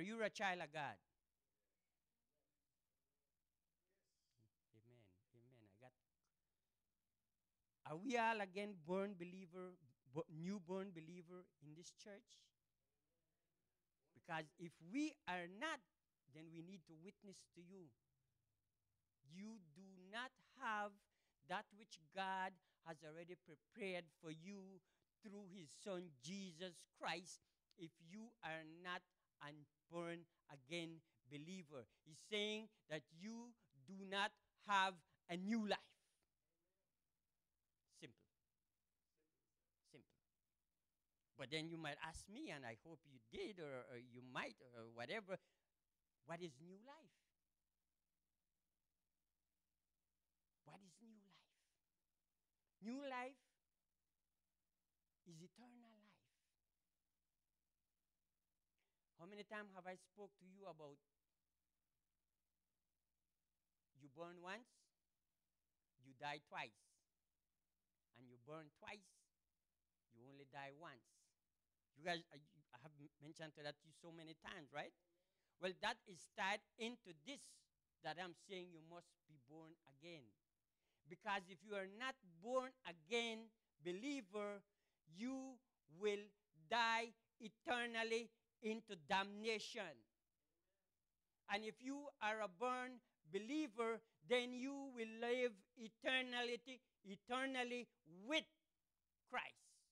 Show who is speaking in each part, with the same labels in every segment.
Speaker 1: Are you a child of God? Amen. Amen. Are we all again born believer, newborn believer in this church? Because if we are not, then we need to witness to you. You do not have that which God has already prepared for you through his son Jesus Christ if you are not a born again believer. He's saying that you do not have a new life. Simple. Simple. But then you might ask me, and I hope you did, or you might, or whatever, what is new life? What is new life? New life is eternal life. How many times have I spoke to you about you born once, you die twice, and you born twice, you only die once. You guys, I have mentioned to that to you so many times, right? Well, that is tied into this that I'm saying you must be born again. Because if you are not born again believer, you will die eternally into damnation. And if you are a born believer, then you will live eternally with Christ.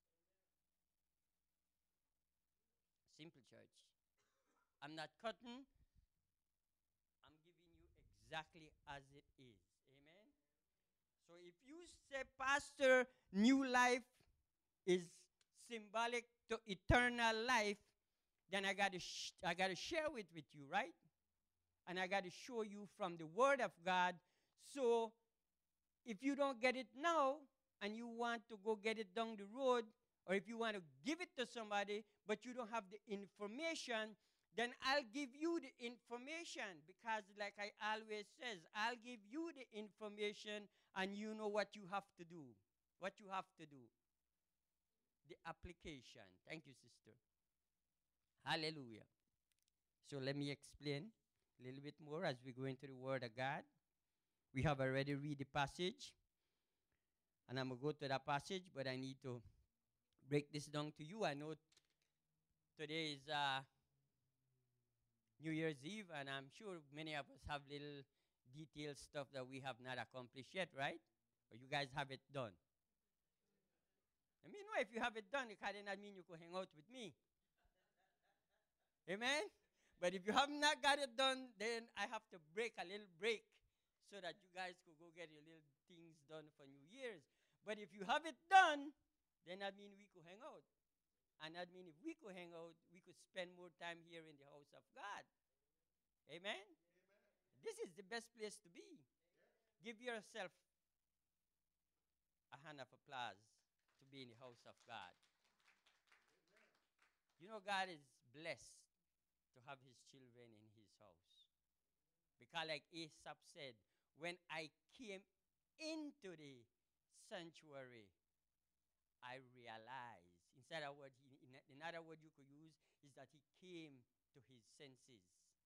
Speaker 1: Simple, church. I'm not cutting. I'm giving you exactly as it is. Amen? So if you say, Pastor, new life is symbolic to eternal life, then I got to share it with you, right? And I got to show you from the Word of God. So if you don't get it now and you want to go get it down the road, or if you want to give it to somebody but you don't have the information, then I'll give you the information, because like I always says, I'll give you the information and you know what you have to do. What you have to do. The application. Thank you, sister. Hallelujah. So let me explain a little bit more as we go into the Word of God. We have already read the passage, and I'm going to go to that passage, but I need to break this down to you. I know today is New Year's Eve, and I'm sure many of us have little detailed stuff that we have not accomplished yet, right? Or you guys have it done. Let me know if you have it done. It does not mean you could hang out with me. Amen? But if you have not got it done, then I have to break a little break so that you guys could go get your little things done for New Year's. But if you have it done, then that means we could hang out. And that means if we could hang out, we could spend more time here in the house of God. Amen? Amen. This is the best place to be. Yes. Give yourself a hand of applause to be in the house of God. Amen. You know, God is blessed to have his children in his house. Because like Asaph said, when I came into the sanctuary, I realized, another word you could use is that he came to his senses.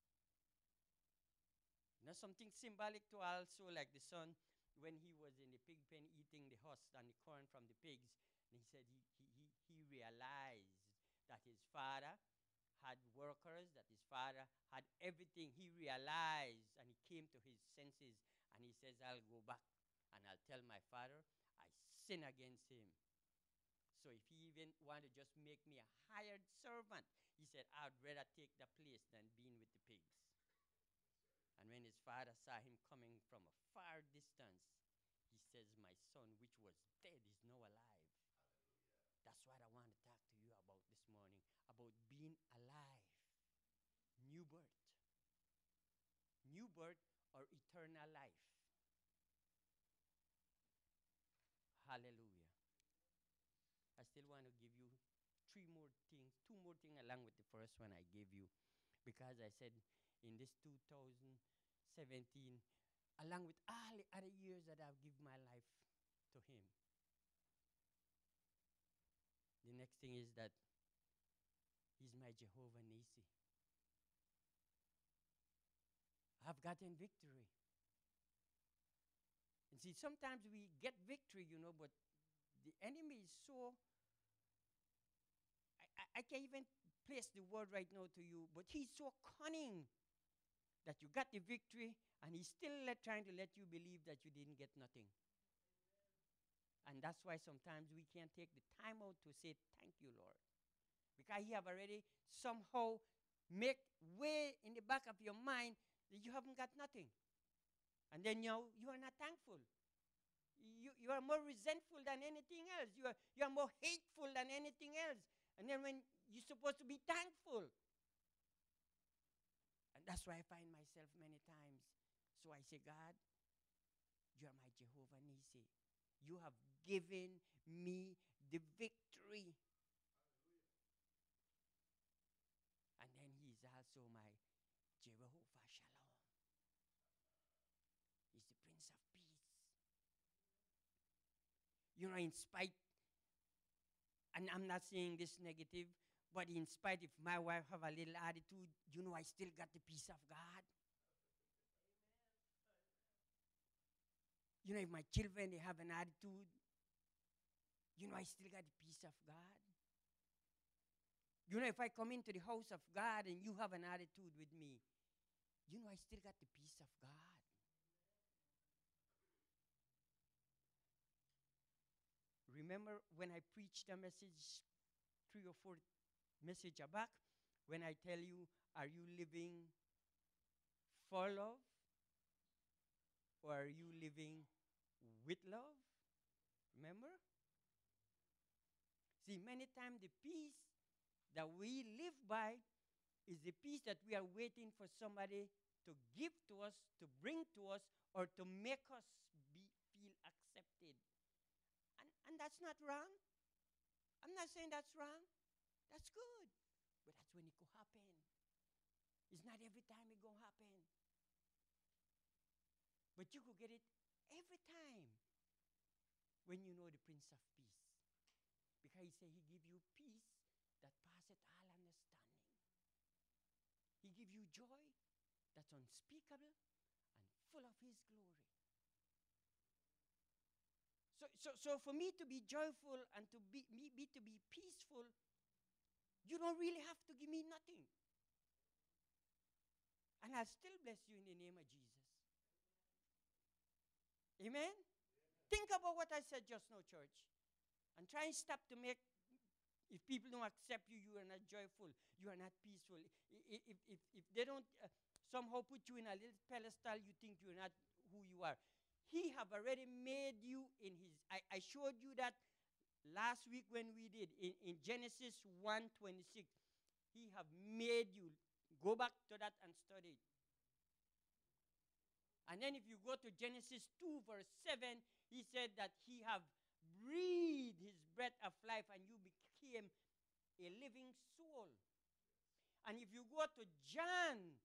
Speaker 1: You know, something symbolic to also, like the son, when he was in the pig pen eating the husk and the corn from the pigs, and he said he realized that his father had workers, that his father had everything. He realized, and he came to his senses, and he says, I'll go back and I'll tell my father I sin against him. So if he even wanted to just make me a hired servant, he said, I'd rather take the place than being with the pigs. And when his father saw him coming from a far distance, he says, my son, which was dead, is now alive. Hallelujah. That's what I want to talk to you about this morning, about being alive. New birth. New birth or eternal life. Hallelujah. I still want to give you two more things along with the first one I gave you. Because I said in this 2017, along with all the other years that I've given my life to him, the next thing is that he's my Jehovah Nissi. I've gotten victory. And see, sometimes we get victory, but the enemy is so, I can't even place the word right now to you, but he's so cunning that you got the victory and he's still trying to let you believe that you didn't get nothing. And that's why sometimes we can't take the time out to say, thank you, Lord. Because he have already somehow make way in the back of your mind that you haven't got nothing. And then you are not thankful. You are more resentful than anything else. You are more hateful than anything else. And then when you're supposed to be thankful. And that's why I find myself many times. So I say, God, you are my Jehovah Nissi. You have given me the victory. And then he's also my Jehovah Shalom. He's the Prince of Peace. In spite, and I'm not saying this negative, but in spite if my wife have a little attitude, I still got the peace of God. If my children, they have an attitude, I still got the peace of God. If I come into the house of God and you have an attitude with me, I still got the peace of God. Remember when I preached a message 3 or 4 messages back, when I tell you, are you living for love? Or are you living with love? Remember? See, many times the peace that we live by is the peace that we are waiting for somebody to give to us, to bring to us, or to make us feel accepted. And that's not wrong. I'm not saying that's wrong. That's good. But that's when it could happen. It's not every time it going to happen. But you could get it every time when you know the Prince of Peace. Because he said he give you peace that passeth all understanding. He give you joy that's unspeakable and full of his glory. So for me to be joyful and to be peaceful, you don't really have to give me nothing. And I'll still bless you in the name of Jesus. Amen? Think about what I said just now, church. And try and stop to make, if people don't accept you, you are not joyful. You are not peaceful. If they don't somehow put you in a little pedestal, you think you're not who you are. He have already made you in his. I showed you that last week when we did in Genesis 1:26. He have made you. Go back to that and study it. And then if you go to Genesis 2 verse 7, he said that he have breathed his breath of life and you became a living soul. And if you go to John,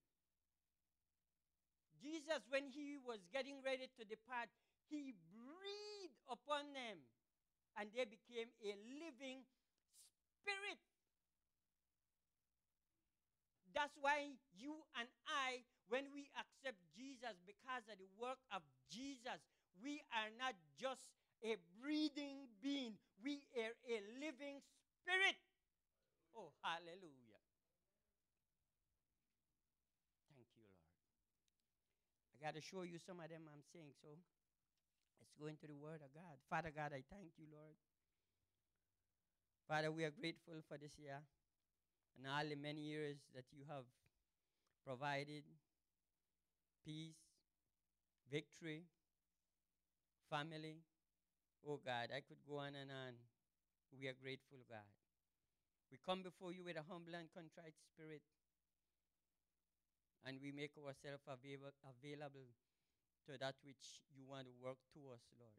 Speaker 1: Jesus, when he was getting ready to depart, he breathed upon them and they became a living spirit. That's why you and I, when we accept Jesus because of the work of Jesus, we are not just a breathing being. We are a living spirit. Oh, hallelujah. Thank you, Lord. I got to show you some of them I'm saying, so let's go into the Word of God. Father God, I thank you, Lord. Father, we are grateful for this year and all the many years that you have provided peace, victory, family. Oh, God, I could go on and on. We are grateful, God. We come before you with a humble and contrite spirit, and we make ourselves available to that which you want to work to us, Lord.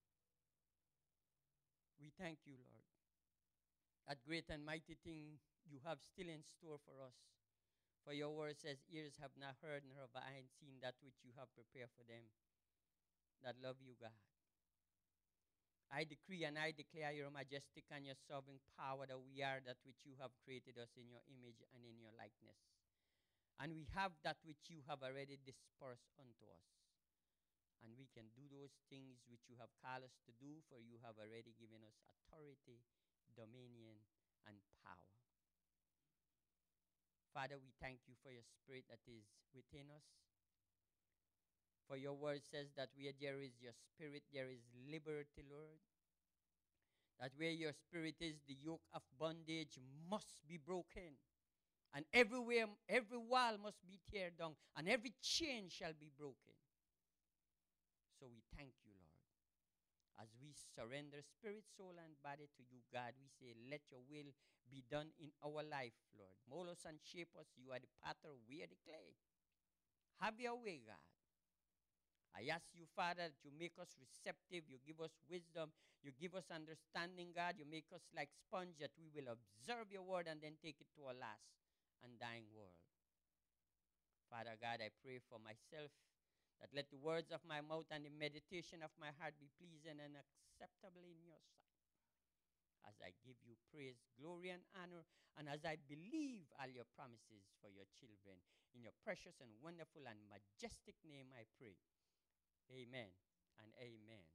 Speaker 1: We thank you, Lord. That great and mighty thing you have still in store for us. For your word says, ears have not heard, nor have eyes seen that which you have prepared for them that love you, God. I decree and I declare your majestic and your sovereign power that we are that which you have created us in your image and in your likeness. And we have that which you have already dispersed unto us. And we can do those things which you have called us to do, for you have already given us authority, dominion, and power. Father, we thank you for your spirit that is within us. For your word says that where there is your spirit, there is liberty, Lord. That where your spirit is, the yoke of bondage must be broken. And everywhere, every wall must be teared down, and every chain shall be broken. So we thank you, Lord. As we surrender spirit, soul, and body to you, God, we say, let your will be done in our life, Lord. Mold us and shape us. You are the potter, we are the clay. Have your way, God. I ask you, Father, that you make us receptive. You give us wisdom. You give us understanding, God. You make us like sponge that we will observe your word and then take it to a last and dying world. Father God, I pray for myself that let the words of my mouth and the meditation of my heart be pleasing and acceptable in your sight. As I give you praise, glory, and honor, and as I believe all your promises for your children, in your precious and wonderful and majestic name I pray. Amen and amen.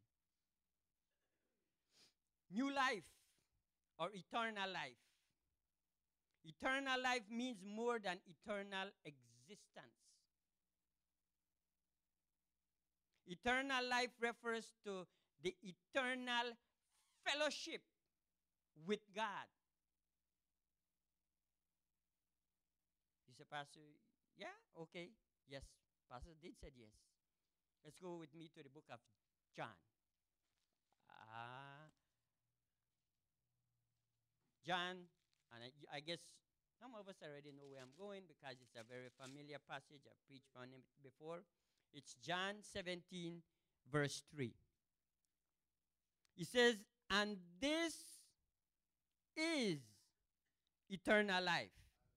Speaker 1: New life or eternal life. Eternal life means more than eternal existence. Eternal life refers to the eternal fellowship with God. You say, Pastor, yeah, okay. Yes, Pastor did say yes. Let's go with me to the book of John. John, and I guess some of us already know where I'm going because it's a very familiar passage. I've preached on it before. It's John 17, verse 3. He says, and this is eternal life,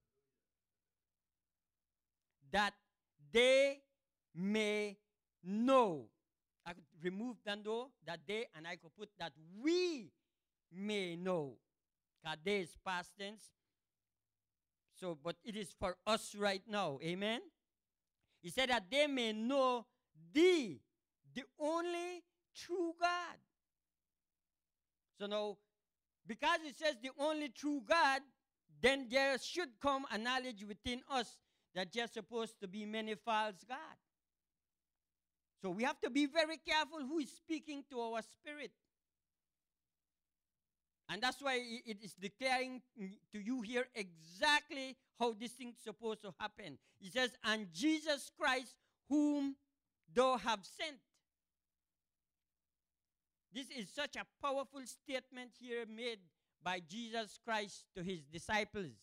Speaker 1: that they may know. I could remove that they, and I could put that we may know. God, they is past tense. So, but it is for us right now. Amen? He said that they may know the only true God. So now, because it says the only true God, then there should come a knowledge within us that there's supposed to be many false gods. So we have to be very careful who is speaking to our spirit. And that's why it is declaring to you here exactly how this thing's supposed to happen. It says, and Jesus Christ, whom thou have sent. This is such a powerful statement here made by Jesus Christ to his disciples.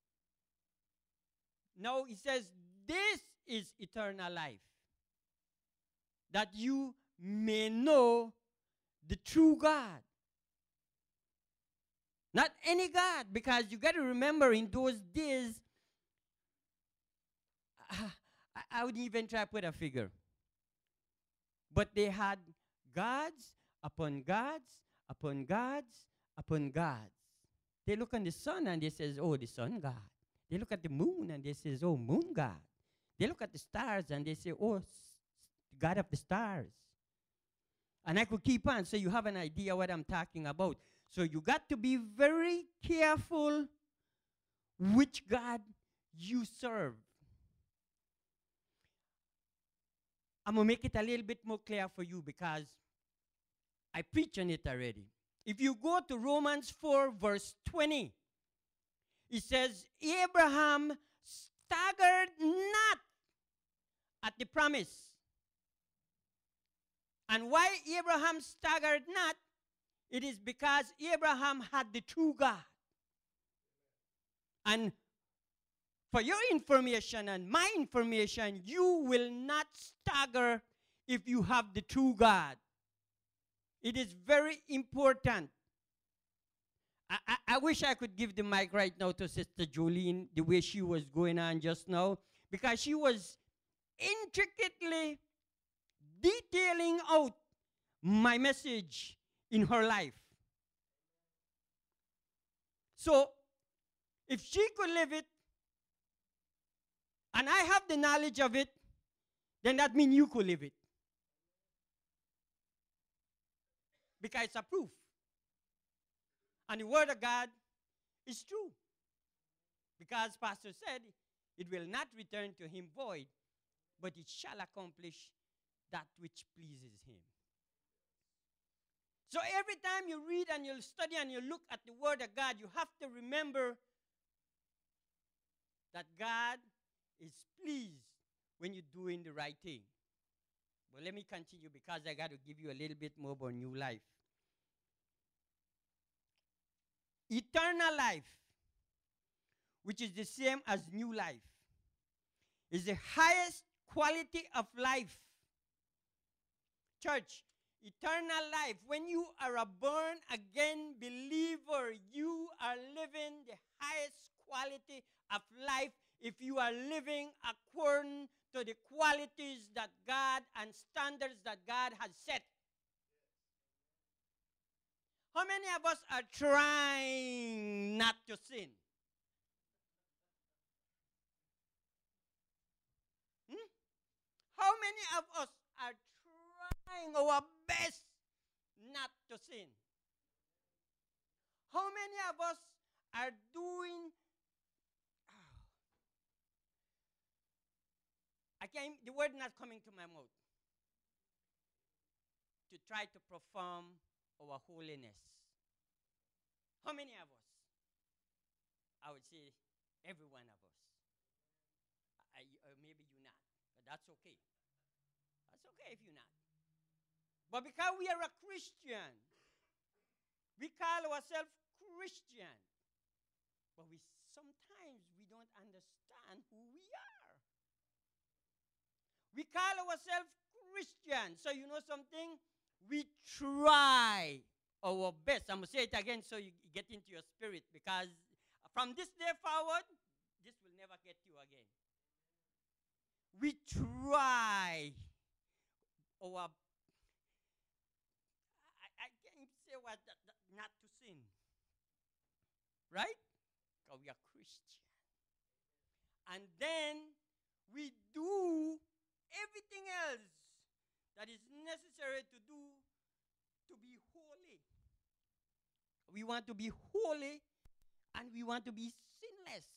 Speaker 1: Now he says, this is eternal life, that you may know the true God. Not any God, because you got to remember in those days, I wouldn't even try to put a figure. But they had gods upon gods, upon gods, upon gods. They look on the sun and they says, oh, the sun God. They look at the moon and they says, oh, moon God. They look at the stars and they say, oh, God of the stars. And I could keep on so you have an idea what I'm talking about. So you got to be very careful which God you serve. I'm going to make it a little bit more clear for you because I preach on it already. If you go to Romans 4, verse 20, it says, Abraham staggered not at the promise. And why Abraham staggered not? It is because Abraham had the true God. And for your information and my information, you will not stagger if you have the true God. It is very important. I wish I could give the mic right now to Sister Jolene the way she was going on just now, because she was intricately detailing out my message in her life. So, if she could live it, and I have the knowledge of it, then that means you could live it. Because it's a proof. And the word of God is true. Because Pastor said, it will not return to him void, but it shall accomplish that which pleases him. So every time you read and you study and you look at the word of God, you have to remember that God is pleased when you're doing the right thing. But let me continue because I got to give you a little bit more about new life. Eternal life, which is the same as new life, is the highest quality of life. Church, eternal life, when you are a born again believer, you are living the highest quality of life if you are living according to the qualities that God and standards that God has set. How many of us are trying not to sin? How many of us are trying our best not to sin? How many of us are doing... the word not coming to my mouth. To try to perform our holiness. How many of us? I would say every one of us. Maybe you're not, but that's okay. That's okay if you're not. But because we are a Christian, we call ourselves Christian, but sometimes we don't understand who we are. We call ourselves Christian, so you know something? We try our best. I'm going to say it again so you get into your spirit, because from this day forward, this will never get you again. We try our... I can't say what not to sin. Right? Because we are Christian. And then we do everything else that is necessary to do to be holy. We want to be holy and we want to be sinless.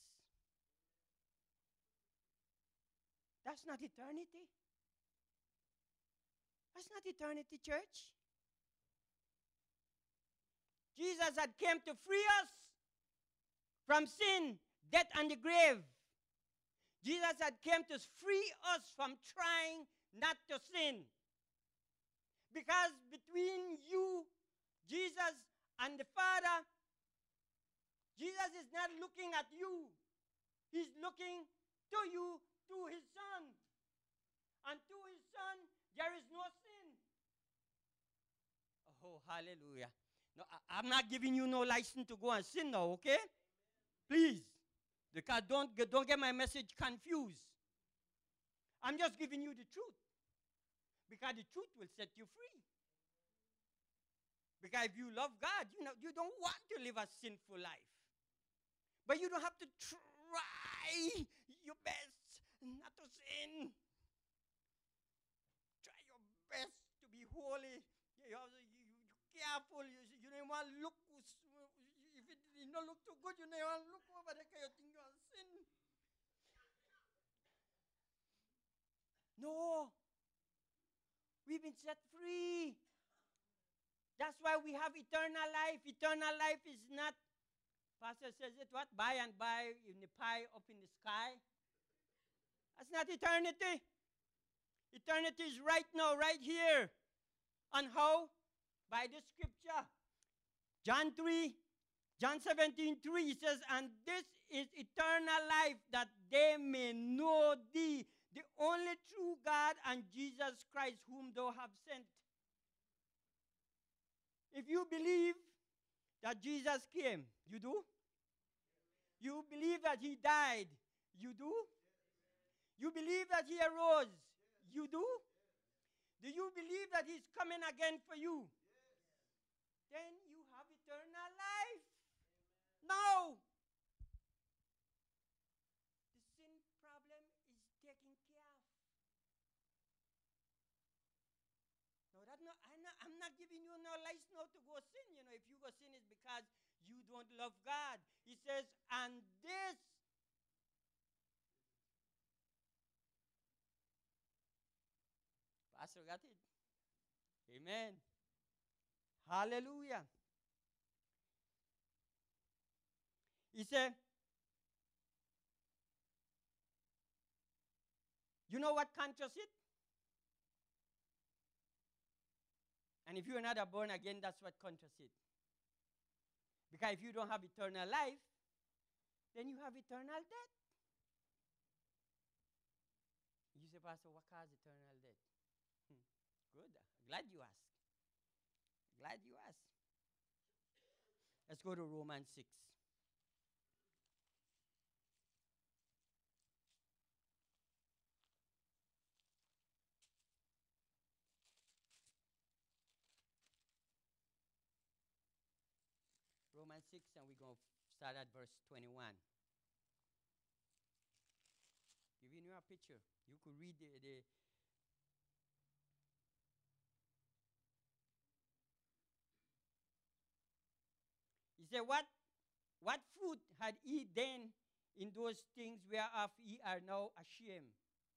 Speaker 1: That's not eternity. That's not eternity, church. Jesus had come to free us from sin, death, and the grave. Jesus had come to free us from trying not to sin. Because between you, Jesus, and the Father, Jesus is not looking at you. He's looking to you, to his Son. And to his Son, there is no sin. Oh, hallelujah. No, I'm not giving you no license to go and sin now, okay? Please. Because don't get my message confused. I'm just giving you the truth. Because the truth will set you free. Because if you love God, you don't want to live a sinful life. But you don't have to try your best not to sin. Try your best to be holy. You're careful. You don't want to look. If it did not look too good, you don't want to look over there because you think you're sin. No. We've been set free. That's why we have eternal life. Eternal life is not, Pastor says it, what? By and by in the pie up in the sky. That's not eternity. Eternity is right now, right here. And how? By the scripture. John 17:3 says, and this is eternal life, that they may know thee, the only true God, and Jesus Christ, whom thou hast sent. If you believe that Jesus came, you do? You believe that he died, you do? You believe that he arose, you do? Do you believe that he's coming again for you? Then you have eternal life. No. The sin problem is I'm not giving you no license now to go sin. If you go sin, it's because you don't love God. He says, and this. Pastor got it. Amen. Hallelujah. He said, you know what contrasts it? And if you are not a born again, that's what contrasts it. Because if you don't have eternal life, then you have eternal death. You say, Pastor, what causes eternal death? Good. Glad you asked. Glad you asked. Let's go to Romans 6. Romans 6, and we're going to start at verse 21. Giving you a picture. You could read the He said, what fruit had ye then in those things whereof ye are now ashamed?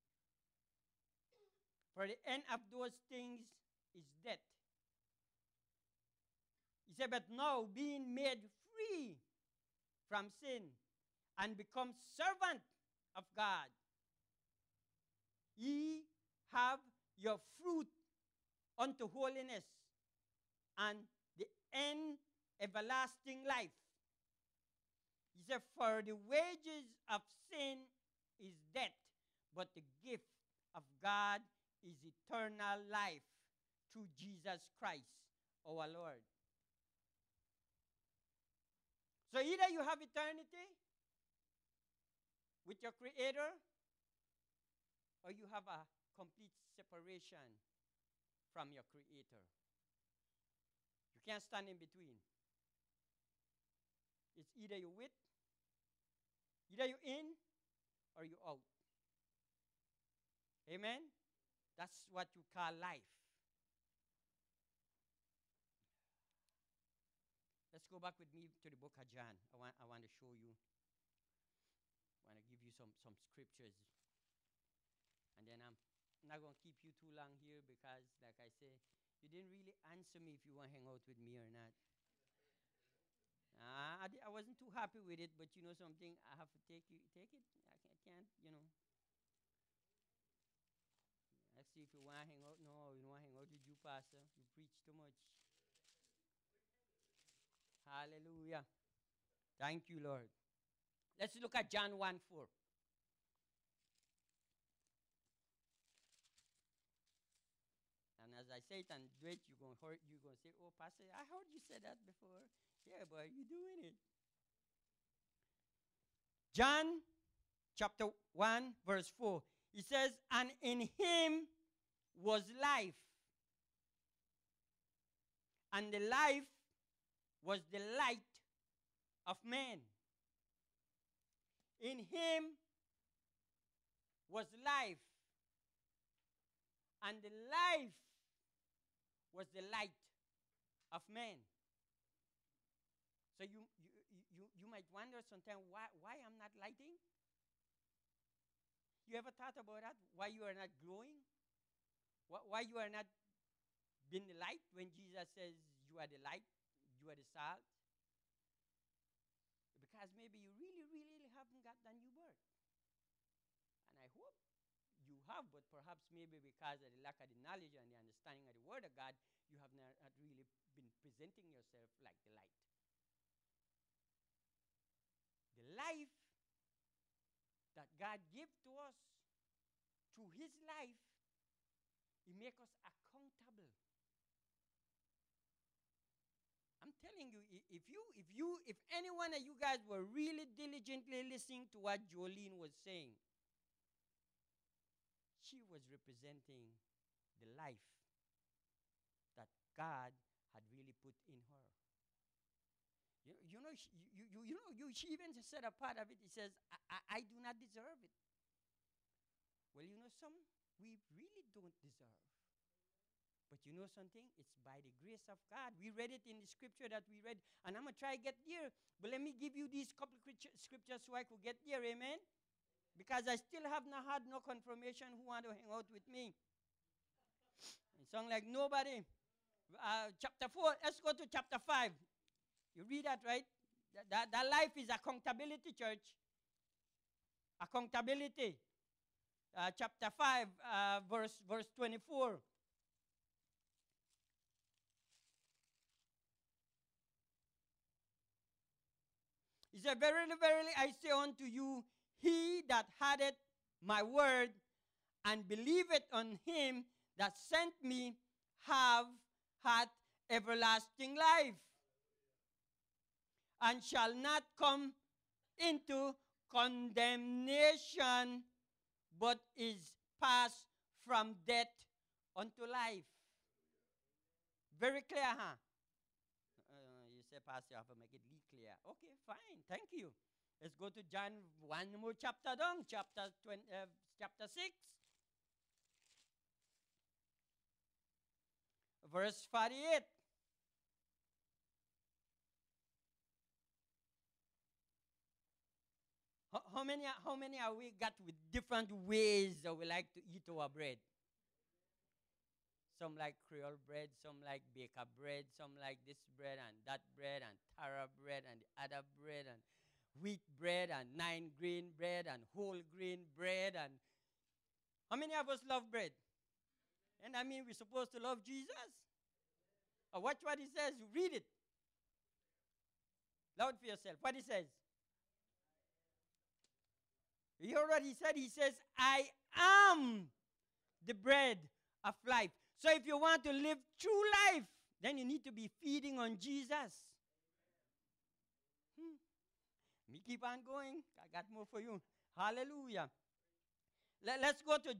Speaker 1: For the end of those things is death. He said, but now being made free from sin and become servant of God, ye have your fruit unto holiness and the end everlasting life. He said, for the wages of sin is death, but the gift of God is eternal life through Jesus Christ our Lord. So either you have eternity with your Creator, or you have a complete separation from your Creator. You can't stand in between. It's either you're with, either you're in, or you're out. Amen? That's what you call life. Let's go back with me to the book of John. I want to show you. I want to give you some scriptures. And then I'm not going to keep you too long here because, like I say, you didn't really answer me if you want to hang out with me or not. I wasn't too happy with it, but you know something, I have to take it. I can't, Let's see if you want to hang out. No, you don't want to hang out with you, Pastor. You preach too much. Hallelujah. Thank you, Lord. Let's look at John 1:4. And as I say it and do it, you're going to say, oh, Pastor, I heard you say that before. Yeah, but you're doing it. John chapter 1, verse 4. It says, and in him was life. And the life was the light of man. In him was life. And the life was the light of man. So you might wonder sometimes why I'm not lighting. You ever thought about that? Why you are not glowing? Why you are not being the light when Jesus says you are the light, you are the salt? Because maybe you really, really haven't got the new birth. And I hope you have, but perhaps maybe because of the lack of the knowledge and the understanding of the Word of God, you have not really been presenting yourself like the light. The life that God gave to us through his life, he makes us accountable. I'm telling you, if any one of you guys were really diligently listening to what Jolene was saying, she was representing the life that God had really put in her. She even said a part of it. It says, I do not deserve it. Well, some we really don't deserve. But you know something? It's by the grace of God. We read it in the scripture that we read, and I'm going to try to get there. But let me give you these couple scriptures so I could get there, amen? Because I still have not had no confirmation who want to hang out with me. It sounds like nobody. Chapter 4, let's go to chapter 5. You read that, right? That life is accountability, church. Accountability. Chapter 5, verse 24. He said, verily, verily, I say unto you, he that hadeth my word and believeth on him that sent me hath everlasting life, and shall not come into condemnation, but is passed from death unto life. Very clear, huh? You say, Pastor, you have to make it clear. Okay, fine. Thank you. Let's go to John, one more chapter down, chapter 6. Verse 48. How many are we got with different ways that we like to eat our bread? Some like Creole bread, some like baker bread, some like this bread and that bread and tara bread and the other bread and wheat bread and 9-grain bread and whole grain bread. And how many of us love bread? And I mean, we're supposed to love Jesus. Watch what he says. Read it. Loud for yourself. What he says. You heard what he said? He says, I am the bread of life. So if you want to live true life, then you need to be feeding on Jesus. Me keep on going. I got more for you. Hallelujah. Let's go to...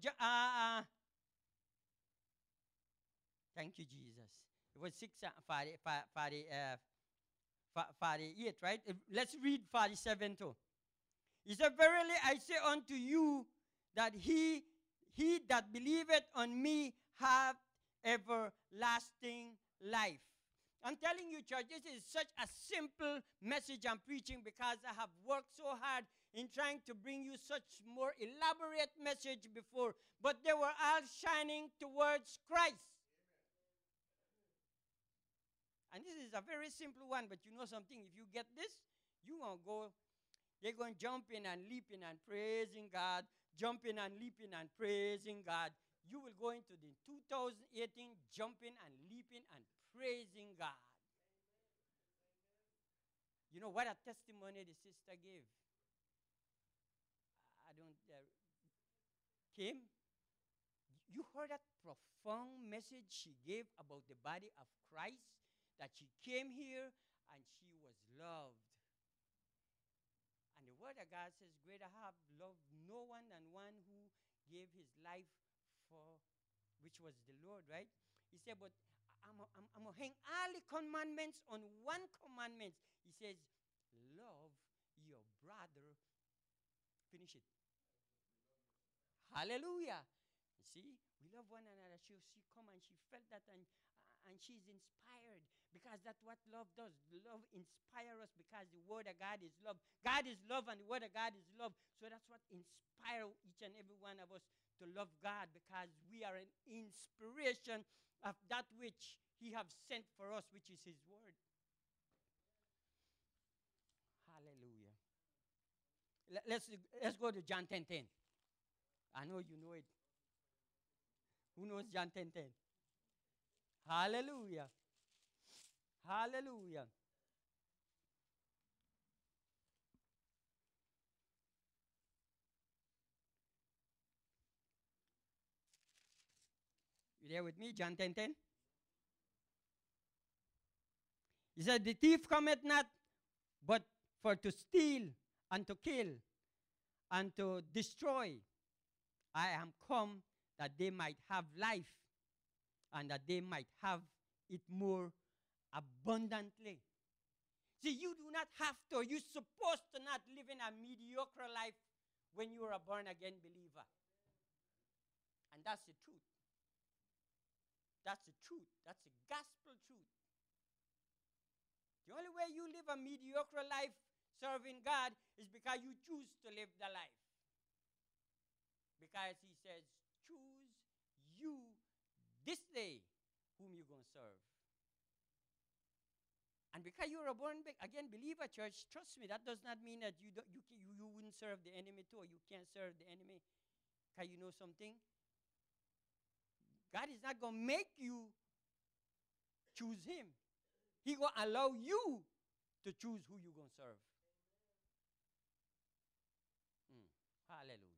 Speaker 1: thank you, Jesus. It was 48, right? Let's read 47 too. He said, verily I say unto you that he that believeth on me hath everlasting life. I'm telling you, church, this is such a simple message I'm preaching because I have worked so hard in trying to bring you such more elaborate message before. But they were all shining towards Christ. And this is a very simple one, but you know something? If you get this, you're going to go, they're going to jump in and leaping and praising God, jumping and leaping and praising God. You will go into the 2018 jumping and leaping and praising God. You know what a testimony the sister gave? Kim, you heard that profound message she gave about the body of Christ? That she came here and she was loved. And the word of God says, greater have loved no one than one who gave his life for, which was the Lord, right? He said, but I'm going to hang all the commandments on one commandment. He says, love your brother. Finish it. Hallelujah. You see, we love one another. She come and she felt that and she's inspired because that's what love does. Love inspires us because the word of God is love. God is love and the word of God is love. So that's what inspires each and every one of us to love God because we are an inspiration of that which he has sent for us, which is his word. Hallelujah. Let's go to John 10:10. I know you know it. Who knows John 10:10? Hallelujah. Hallelujah. You there with me? John 10:10. He said, the thief cometh not, but for to steal and to kill and to destroy. I am come that they might have life and that they might have it more abundantly. See, you do not have to. You're supposed to not live in a mediocre life when you are a born-again believer. And that's the truth. That's the truth. That's the gospel truth. The only way you live a mediocre life serving God is because you choose to live the life. Because he says, choose you this day whom you're going to serve. And because you're a born again believer, church, trust me, that does not mean that you wouldn't serve the enemy too, or you can't serve the enemy. Because you know something? God is not going to make you choose him. He's going to allow you to choose who you're going to serve. Hallelujah.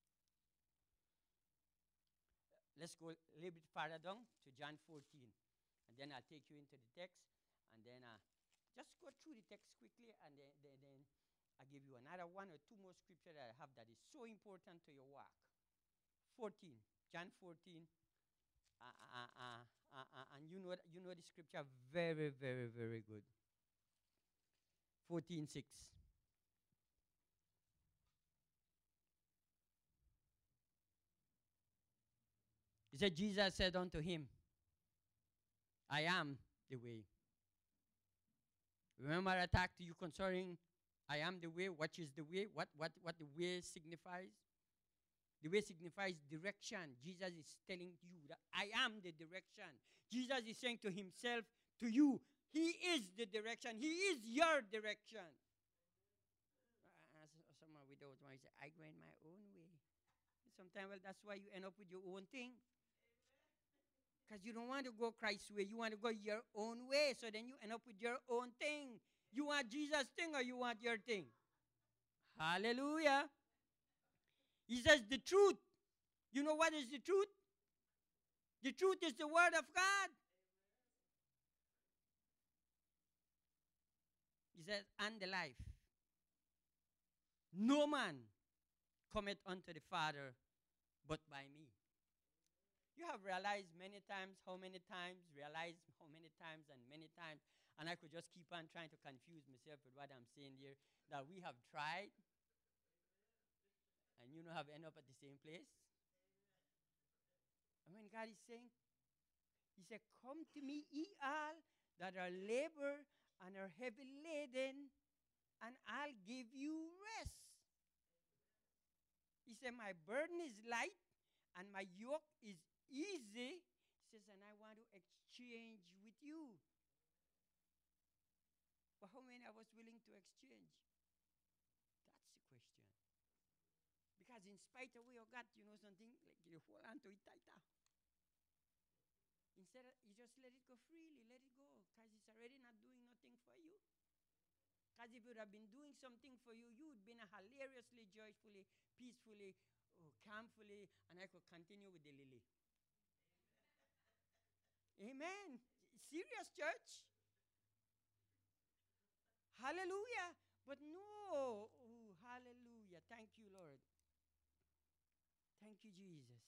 Speaker 1: Let's go a little bit farther down to John 14. And then I'll take you into the text. And then just go through the text quickly. And then I'll give you another one or two more scriptures that I have that is so important to your walk. 14. John 14. And you know the scripture very, very, very good. 14:6. He said, Jesus said unto him, I am the way. Remember I talked to you concerning I am the way. What is the way? What the way signifies? The way signifies direction. Jesus is telling you that I am the direction. Jesus is saying to himself, to you, he is the direction. He is your direction. Someone without one say, I go in my own way. Sometimes, well, that's why you end up with your own thing. Because you don't want to go Christ's way. You want to go your own way. So then you end up with your own thing. You want Jesus' thing or you want your thing? Hallelujah. He says the truth. You know what is the truth? The truth is the word of God. He says, and the life. No man cometh unto the Father but by me. You have realized many times, and many times, and I could just keep on trying to confuse myself with what I'm saying here, that we have tried, and you know have ended up at the same place. And when God is saying, he said, come to me, ye all that are labor and are heavy laden, and I'll give you rest. He said, my burden is light, and my yoke is easy. He says, and I want to exchange with you. But how many of us willing to exchange? That's the question. Because in spite of what you got, you know something, like you hold on to it tighter. Instead of, you just let it go freely, let it go, because it's already not doing nothing for you. Because if it would have been doing something for you, you would have been hilariously, joyfully, peacefully, calmfully, and I could continue with the lily. Amen. Serious, church. Hallelujah. But no. Oh, hallelujah. Thank you, Lord. Thank you, Jesus.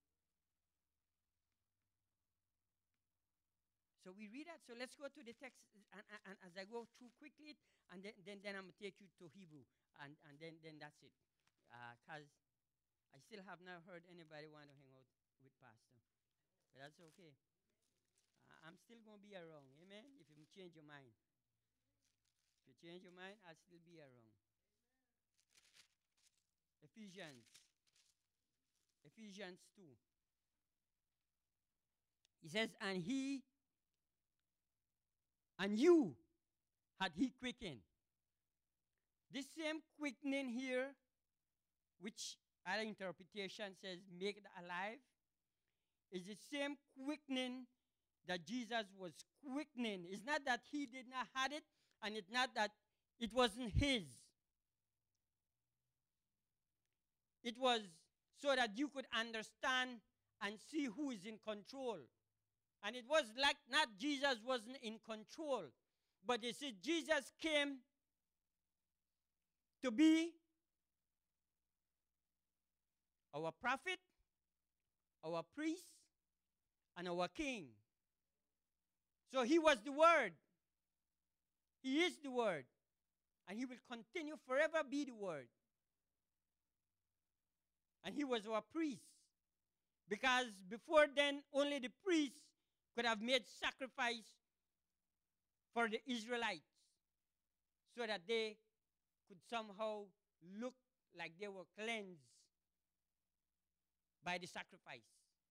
Speaker 1: So we read that. So let's go to the text. And as I go through quickly, and then I'm going to take you to Hebrew. And then that's it. Because I still have not heard anybody want to hang out with Pastor. But that's okay. I'm still going to be around. Amen? If you change your mind. If you change your mind, I'll still be around. Ephesians 2. He says, and you had he quickened. This same quickening here, which other interpretation says make it alive, is the same quickening that Jesus was quickening. It's not that he did not have it, and it's not that it wasn't his. It was so that you could understand and see who is in control. And it was like not Jesus wasn't in control, but they said Jesus came to be our prophet, our priest, and our king. So he was the Word. He is the Word. And he will continue forever be the Word. And he was our priest. Because before then, only the priest could have made sacrifice for the Israelites so that they could somehow look like they were cleansed by the sacrifice.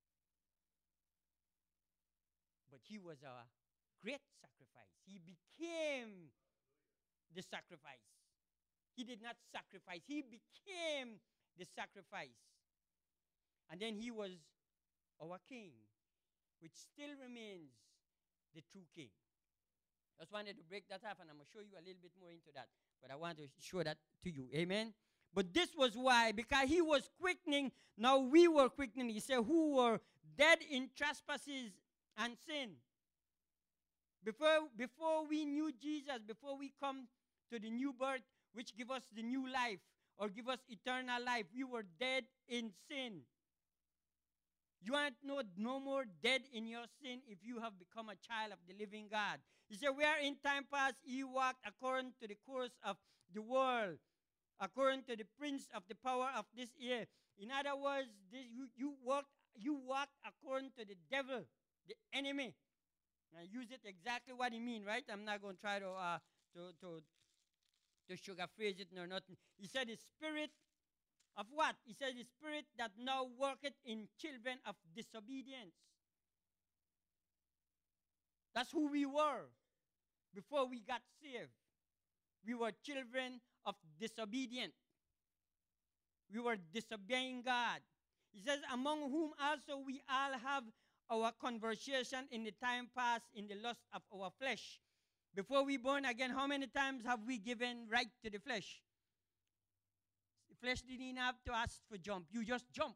Speaker 1: But he was a great sacrifice. He became the sacrifice. He did not sacrifice. He became the sacrifice. And then he was our king, which still remains the true king. Just wanted to break that up, and I'm going to show you a little bit more into that. But I want to show that to you. Amen? But this was why, because he was quickening, now we were quickening. He said, who were dead in trespasses and sin. Before we knew Jesus, before we come to the new birth, which give us the new life, or give us eternal life, we were dead in sin. You aren't no more dead in your sin if you have become a child of the living God. He said, where in time past ye walked according to the course of the world, according to the prince of the power of this air. In other words, you walked according to the devil, the enemy. Now use it exactly what he mean, right? I'm not going to try to sugar phrase it nor nothing. He said the spirit of what? He said the spirit that now worketh in children of disobedience. That's who we were before we got saved. We were children of disobedience. We were disobeying God. He says, among whom also we all have our conversation in the time past in the lust of our flesh. Before we born again, how many times have we given right to the flesh? The flesh didn't have to ask for jump. You just jump.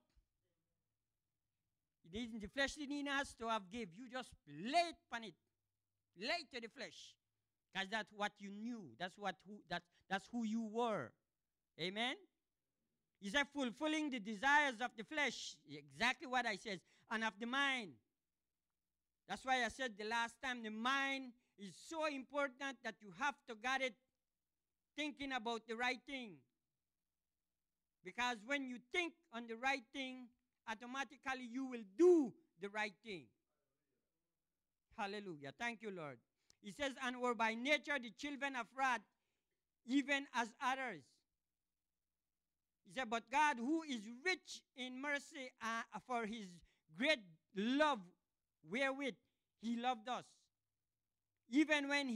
Speaker 1: The flesh didn't ask to have give. You just lay it on it. Lay to the flesh. Because that's what you knew. That's who you were. Amen? He said, fulfilling the desires of the flesh. Exactly what I said. And of the mind. That's why I said the last time, the mind is so important that you have to get it thinking about the right thing. Because when you think on the right thing, automatically you will do the right thing. Hallelujah. Thank you, Lord. He says, and were by nature the children of wrath, even as others. He said, but God, who is rich in mercy for his great love wherewith he loved us, even when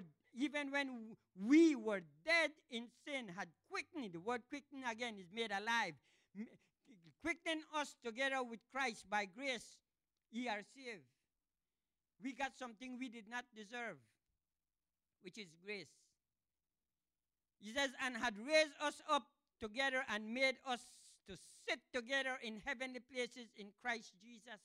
Speaker 1: we were dead in sin, had quickened. The word quickened again is made alive. Quickened us together with Christ. By grace ye are saved. We got something we did not deserve, which is grace. He says, and had raised us up together and made us to sit together in heavenly places in Christ Jesus.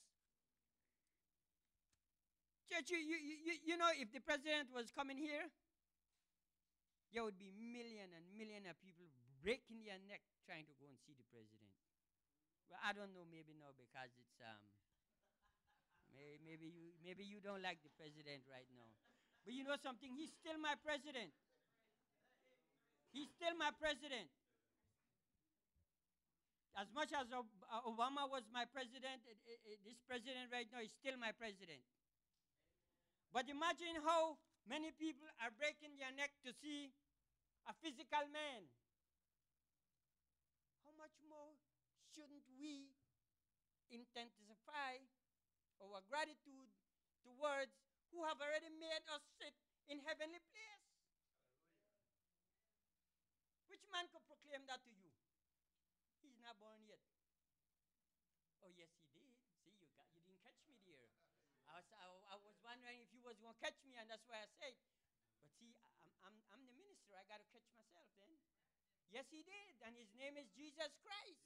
Speaker 1: Church, you know, if the president was coming here, there would be million of people breaking their neck trying to go and see the president. Well, I don't know, maybe no, because it's maybe you don't like the president right now. But you know something? He's still my president. He's still my president. As much as Obama was my president, this president right now is still my president. But imagine how many people are breaking their neck to see a physical man. How much more shouldn't we intensify our gratitude towards who have already made us sit in heavenly place? Which man could proclaim that to you? He's not born yet. Oh, yes, he did. See, you didn't catch me there. I was wondering if you was going to catch me, and that's why I said. But see, I'm the minister. I got to catch myself then. Yes, he did, and his name is Jesus Christ.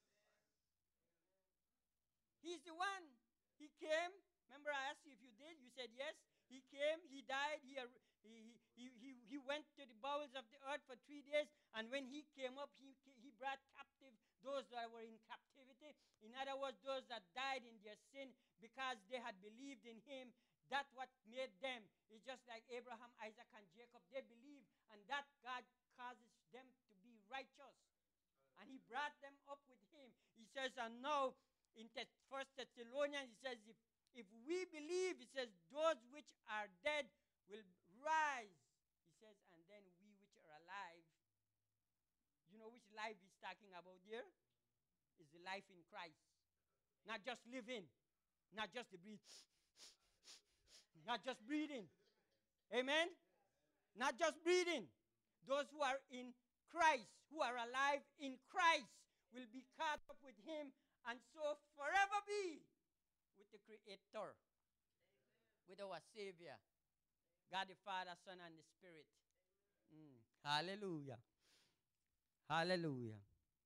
Speaker 1: He's the one. He came. Remember, I asked you if you did. You said yes. He came. He died. He went to the bowels of the earth for 3 days, and when he came up, he brought captive those that were in captivity. In other words, those that died in their sin because they had believed in him. That's what made them. It's just like Abraham, Isaac, and Jacob. They believed, and that God causes them to be righteous. And he brought them up with him. He says, and now in 1 Thessalonians, he says, if we believe, it says, those which are dead will rise. He says, and then we which are alive, you know which life he's talking about here? Is the life in Christ. Not just living, not just the breathe, not just breathing. Amen? Not just breathing. Those who are in Christ, who are alive in Christ, will be caught up with him and so forever be with the Creator, with our Savior, God the Father, Son, and the Spirit. Hallelujah. Hallelujah.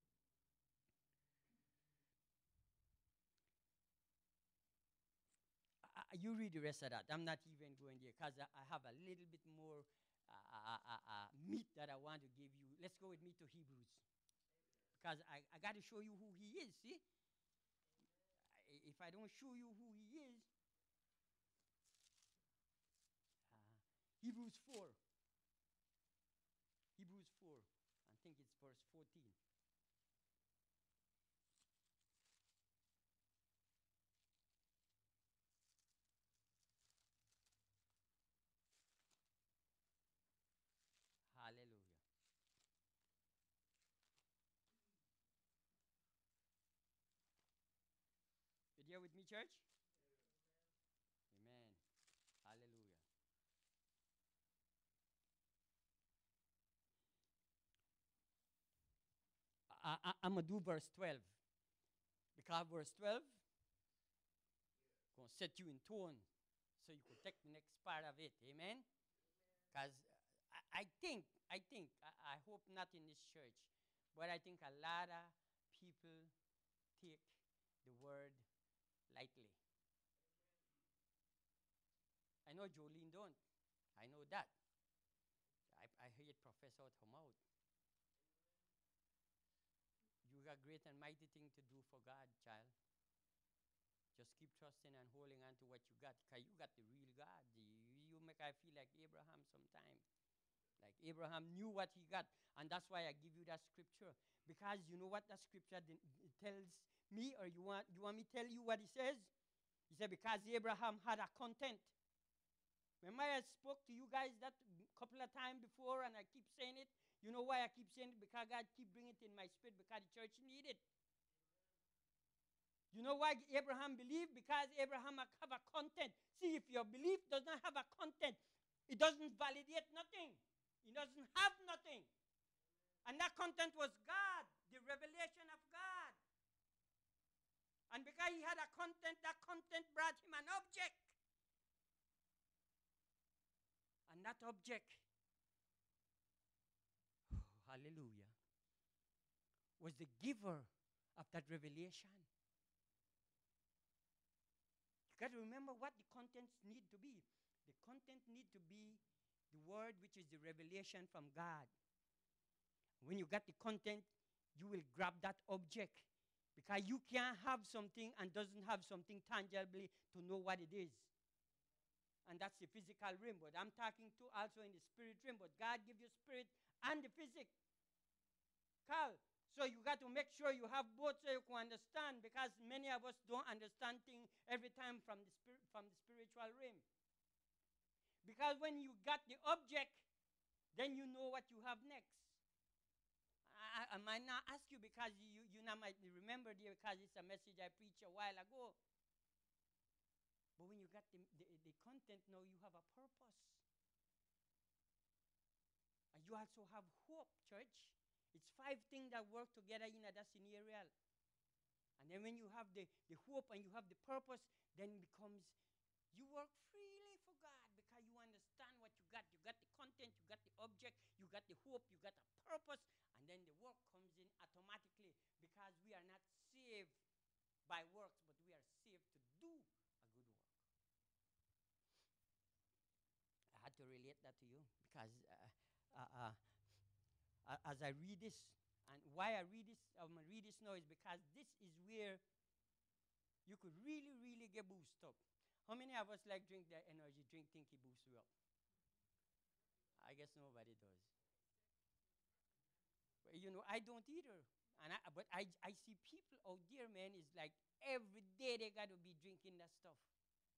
Speaker 1: You read the rest of that. I'm not even going there because I have a little bit more meat that I want to give you. Let's go with me to Hebrews. Because I got to show you who he is, see? If I don't show you who he is, Hebrews 4. Hebrews 4. I think it's verse 14. Hallelujah. You there with me, church? Amen. Hallelujah. I'm going to do verse 12. Because verse 12 going to set you in tone so you can take the next part of it. Amen? Because I hope not in this church, but I think a lot of people take the word lightly. I know Jolene don't. I know that. I hear it profess out her mouth. You got great and mighty thing to do for God, child. Just keep trusting and holding on to what you got, because you got the real God. You make I feel like Abraham sometime. Like Abraham knew what he got, and that's why I give you that scripture. Because you know what that scripture tells me, or you want me to tell you what he says? He said, because Abraham had a content. Remember I spoke to you guys that couple of times before, and I keep saying it. You know why I keep saying it? Because God keep bringing it in my spirit, because the church need it. You know why Abraham believed? Because Abraham have a content. See, if your belief does not have a content, it doesn't validate nothing. It doesn't have nothing. And that content was God, the revelation of God. And because he had a content, that content brought him an object. And that object, hallelujah, was the giver of that revelation. You got to remember what the contents need to be. The content need to be the word, which is the revelation from God. When you got the content, you will grab that object, because you can't have something and doesn't have something tangibly to know what it is. And that's the physical realm. But I'm talking to also in the spirit realm. But God gives you spirit and the physical. So you got to make sure you have both so you can understand, because many of us don't understand things every time from the spiritual realm. Because when you got the object, then you know what you have next. I might not ask you, because you now might remember there, because it's a message I preached a while ago. But when you got the content, now you have a purpose. And you also have hope, church. It's 5 things that work together in that scenario. And then when you have the hope and you have the purpose, then it becomes, you work freely for God, because you understand what you got. You got the content, you got the object, you got the hope, you got a purpose, and then the work comes in automatically, because we are not saved by works, but we are saved to do a good work. I had to relate that to you, because as I read this, and why I'm going to read this now is because this is where you could really, really get boosted up. How many of us like drink the energy drink, think it boosts you up? I guess nobody does. But, you know, I don't either. But I see people out there, man, it's like every day they got to be drinking that stuff.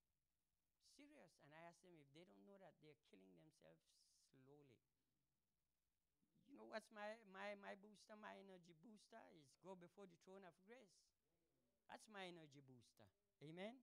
Speaker 1: serious. And I asked them if they don't know that they're killing themselves slowly. You know what's my booster, my energy booster? Is go before the throne of grace. That's my energy booster. Amen?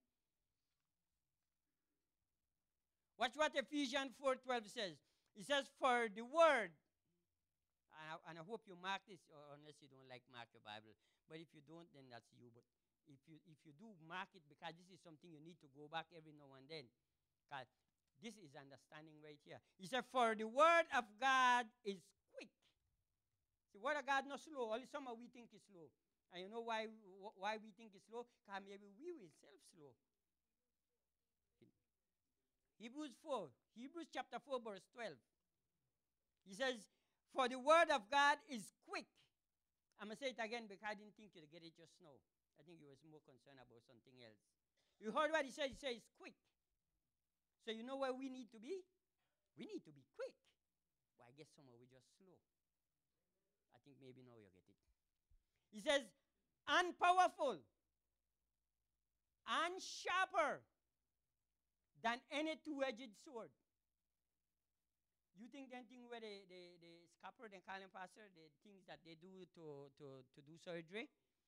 Speaker 1: Watch what Ephesians 4:12 says. It says, for the word, and I hope you mark this, or unless you don't like mark your Bible. But if you don't, then that's you. But if you do, mark it, because this is something you need to go back every now and then. Because this is understanding right here. He said, for the word of God is quick. The word of God not slow. Only somehow we think it's slow. And you know why we think it's slow? Because maybe we will self slow. Hebrews chapter 4, verse 12. He says, for the word of God is quick. I'm going to say it again because I didn't think you'd get it just now. I think you was more concerned about something else. You heard what he said? He said it's quick. So you know where we need to be? We need to be quick. Well, I guess somewhere we're just slow. I think maybe now you get it. He says, and powerful, and sharper than any two-edged sword. You think that thing where the scalpel, they call them, pastor, the things that they do to do surgery,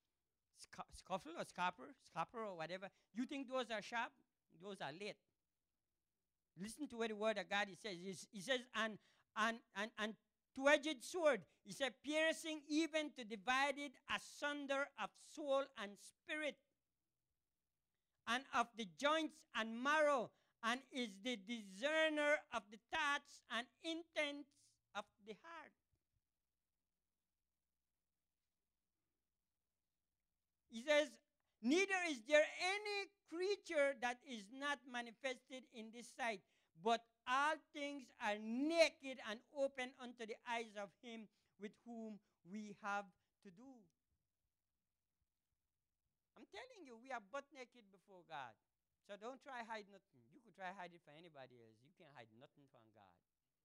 Speaker 1: scalpel or whatever, you think those are sharp? Those are late. Listen to what the word of God says. He says, and two-edged sword. He said, piercing even to divide it asunder of soul and spirit, and of the joints and marrow, and is the discerner of the thoughts and intents of the heart. He says, neither is there any creature that is not manifested in this sight, but all things are naked and open unto the eyes of him with whom we have to do. I'm telling you, we are butt naked before God. So don't try hide nothing. You could try hide it for anybody else. You can't hide nothing from God.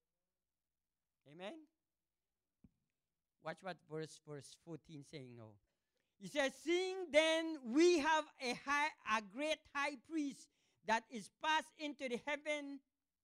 Speaker 1: Amen? Watch what verse 14 saying now. He says, seeing then we have a great high priest that is passed into the heavens.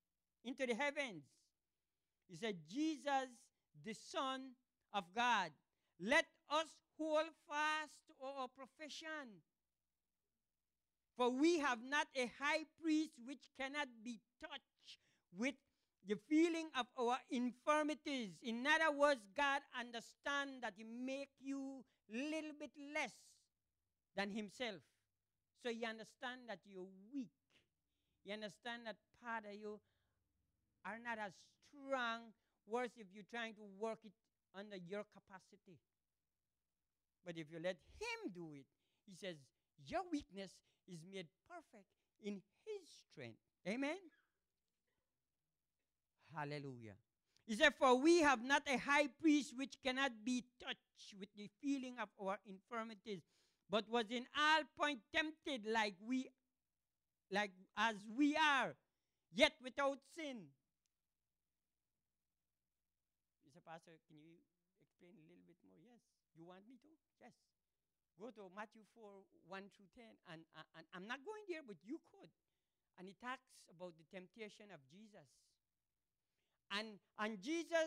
Speaker 1: He said, Jesus, the Son of God. Let us hold fast to our profession. For we have not a high priest which cannot be touched with the feeling of our infirmities. In other words, God understands that he make you a little bit less than himself. So he understands that you're weak. He understands that part of you are not as strong. Worse if you're trying to work it under your capacity. But if you let him do it, he says, your weakness is made perfect in his strength. Amen? Hallelujah. He said, for we have not a high priest which cannot be touched with the feeling of our infirmities, but was in all point tempted like as we are, yet without sin. Mr. Pastor, can you explain a little bit more? Yes. You want me to? Yes. Go to Matthew 4, 1 through 10. And I'm not going there, but you could. And it talks about the temptation of Jesus. And Jesus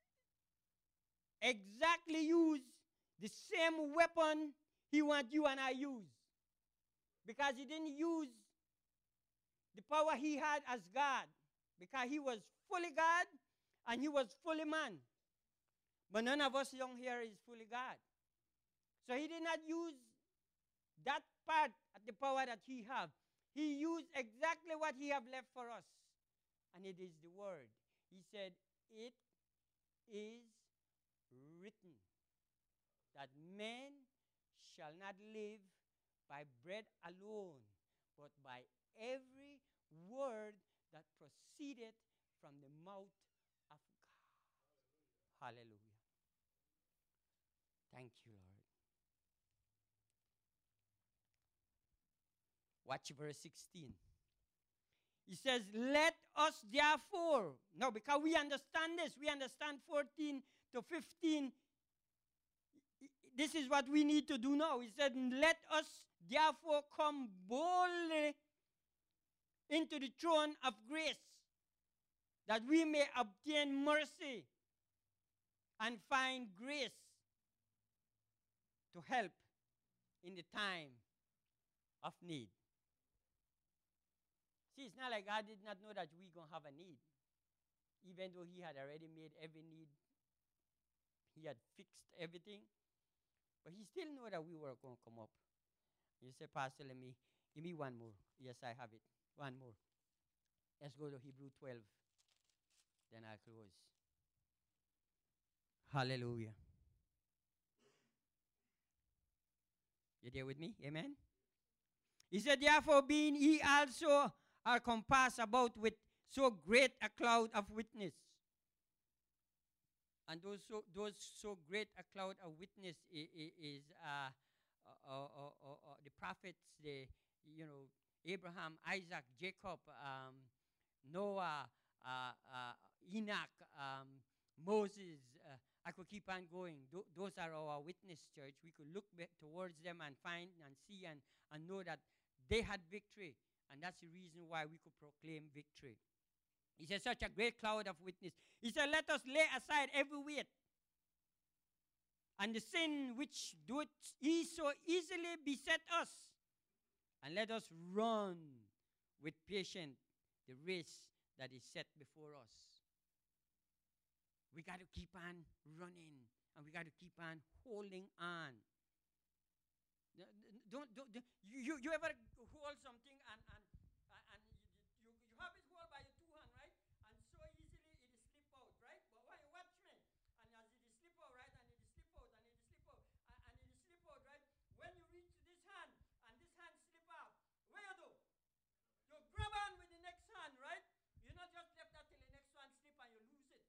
Speaker 1: exactly used the same weapon he wants you and I use. Because he didn't use the power he had as God. Because he was fully God and he was fully man. But none of us down here is fully God. So he did not use that part of the power that he have. He used exactly what he have left for us. And it is the word. He said, it is written that man shall not live by bread alone, but by every word that proceeded from the mouth of God. Hallelujah. Thank you, Lord. Watch verse 16. He says, let us therefore, no, because we understand this, we understand 14 to 15. This is what we need to do now. He said, let us therefore come boldly into the throne of grace, that we may obtain mercy and find grace to help in the time of need. See, it's not like God did not know that we're going to have a need. Even though he had already made every need, he had fixed everything, but he still knew that we were going to come up. You say, Pastor, give me one more. Yes, I have it. One more. Let's go to Hebrew 12. Then I'll close. Hallelujah. You there with me? Amen? He said, therefore, being ye also are compassed about with so great a cloud of witness. And those so great a cloud of witness is the prophets, Abraham, Isaac, Jacob, Noah, Enoch, Moses. I could keep on going. Those are our witness, church. We could look towards them and find and see and know that they had victory. And that's the reason why we could proclaim victory. He said, such a great cloud of witness. He said, let us lay aside every weight and the sin which doth so easily beset us, and let us run with patience the race that is set before us. We got to keep on running, and we got to keep on holding on. You ever hold something and you have it hold by your two hands, right? And so easily it is slip out, right? But why watch me? And as it is slip out, right? And it is slip out, and it is slip out, and it is slip out, right? When you reach this hand and this hand slip out, what you do? You grab on with the next hand, right? You not just left that till the next one slip and you lose it.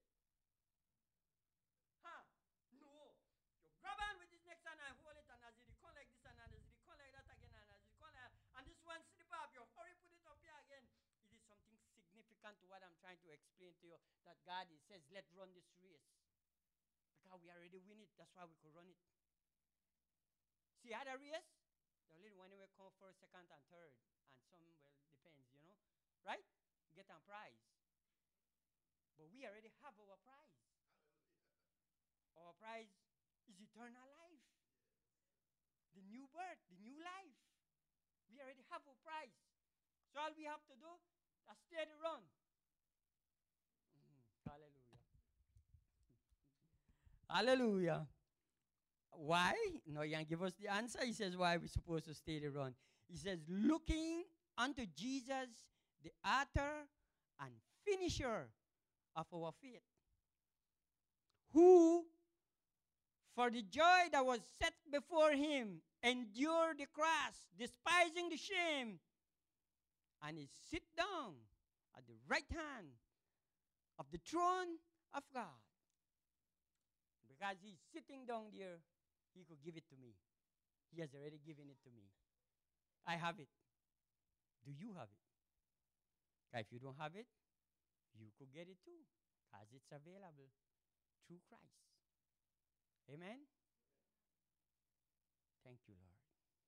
Speaker 1: Huh? No. You grab on with this next hand and hold it, and as it come like this, and as it come like that again, and as it come like that, and this one slip up, you hurry put it up here again. It is something significant to what I'm trying to explain to you, that God says, let's run this race. Because we already win it. That's why we could run it. See, other race, the only one will come first, second, and third. And some, well, depends, Right? Get a prize. But we already have our prize. Our prize is eternal life. The new birth, the new life. We already have our prize. So all we have to do is steady run. Hallelujah. Hallelujah. Why? No, he can't give us the answer. He says why we're supposed to steady run. He says, looking unto Jesus, the author and finisher of our faith, who, for the joy that was set before him, endured the cross, despising the shame, and he sit down at the right hand of the throne of God. Because he's sitting down there, he could give it to me. He has already given it to me. I have it. Do you have it? If you don't have it, you could get it too, because it's available through Christ. Amen? Thank you, Lord.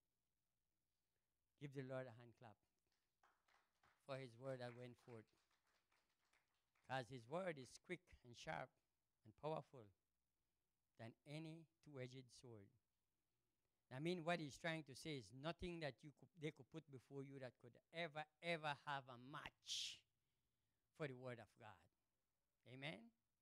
Speaker 1: Give the Lord a hand clap for his word that went forth. Because his word is quick and sharp and powerful than any two-edged sword. I mean, what he's trying to say is nothing that they could put before you that could ever have a match for the word of God. Amen?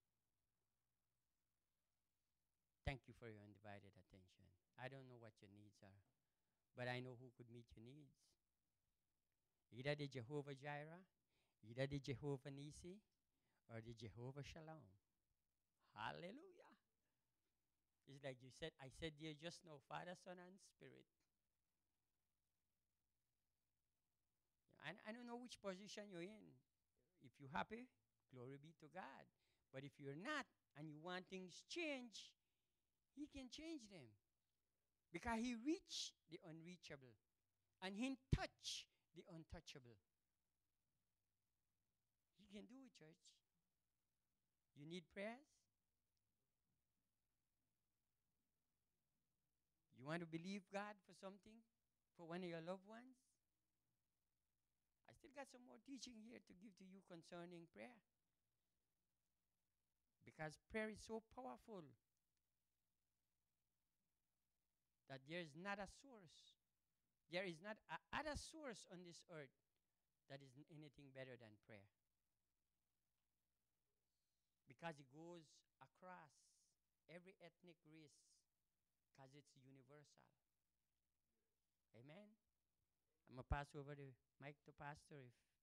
Speaker 1: Thank you for your undivided attention. I don't know what your needs are, but I know who could meet your needs. Either the Jehovah Jireh, either the Jehovah Nisi, or the Jehovah Shalom. Hallelujah. It's like I said here just now, Father, Son, and Spirit. I don't know which position you're in. If you're happy, glory be to God. But if you're not, and you want things changed, he can change them. Because he reached the unreachable. And he touched the untouchable. He can do it, church. You need prayers? You want to believe God for something? For one of your loved ones? I Still got some more teaching here to give to you concerning prayer. Because prayer is so powerful that there is not a source. There is not a other source on this earth that is anything better than prayer. Because it goes across every ethnic race, because it's universal. Amen? I'm going to pass over the mic to Pastor if